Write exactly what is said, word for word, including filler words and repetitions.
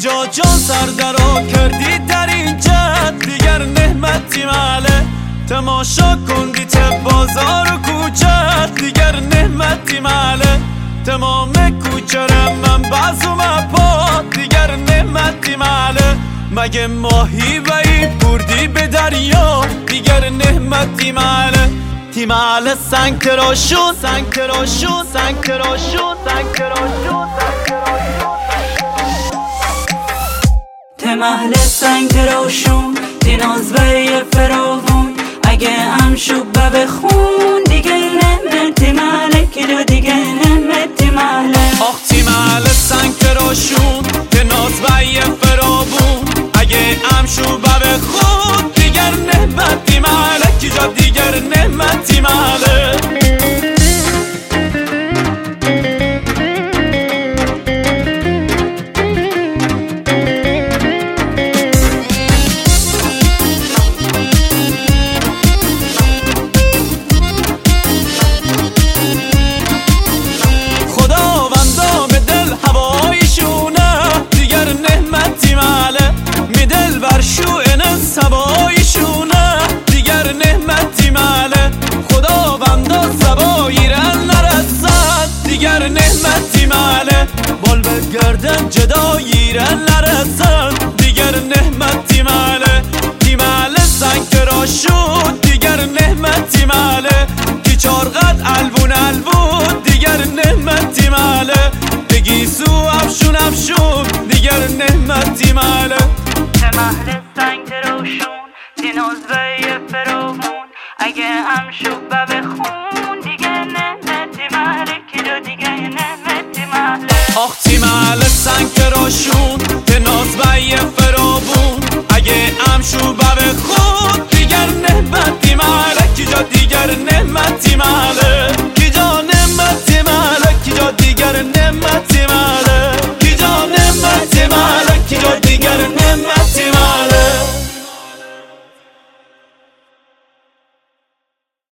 جا جان سردرا کردی در این جد دیگر نعمتی ماله تماشا کندی ته بازار و کوچه دیگر نعمتی ماله تمام کوچرم من بازو مپا دیگر نعمتی ماله مگه ماهی بایی بردی به دریا دیگر نعمتی ماله تیمال سنگ تراشون سنگ تراشون سنگ تراشون سنگ تراشون تمهل سنگ تراشون تیناز به فراغون اگه ام شب بخون دیگه نمتی ماله کلو دیگه نمتی ماله آخ تیمال سنگ تراشون تیناز به فراغون اگه ام شب بخون دیگر نمتی ماله کجا دیگر نعمتی ماله خداوندا به دل هوایشونه دیگر نعمتی ماله می دل برشو این سبایشونه دیگر نعمتی ماله خداوندا سباییرن نرسد دیگر نعمتی ماله بال به گردن جداییرن نرسد دیگر نعمتی ماله تیمال سنگ تراشون دیگر نعمتی ماله کی چارقد البون البون دیگر نعمتی ماله بگیسو افشون افشون دیگر نعمتی ماله تمهل سنگ تراشون تیناز به فراغون اگه هم شب بخون دیگه نعمتی ماله کلو دیگه نعمتی ماله آخ تیمال سنگ تراشون تناز به فراغون اگه ام شو بخون دیگر نعمتی ماله کجا دیگر نعمتی ماله کجا نعمتی ماله کجا دیگر نعمتی ماله کجا نعمتی ماله کجا دیگر نعمتی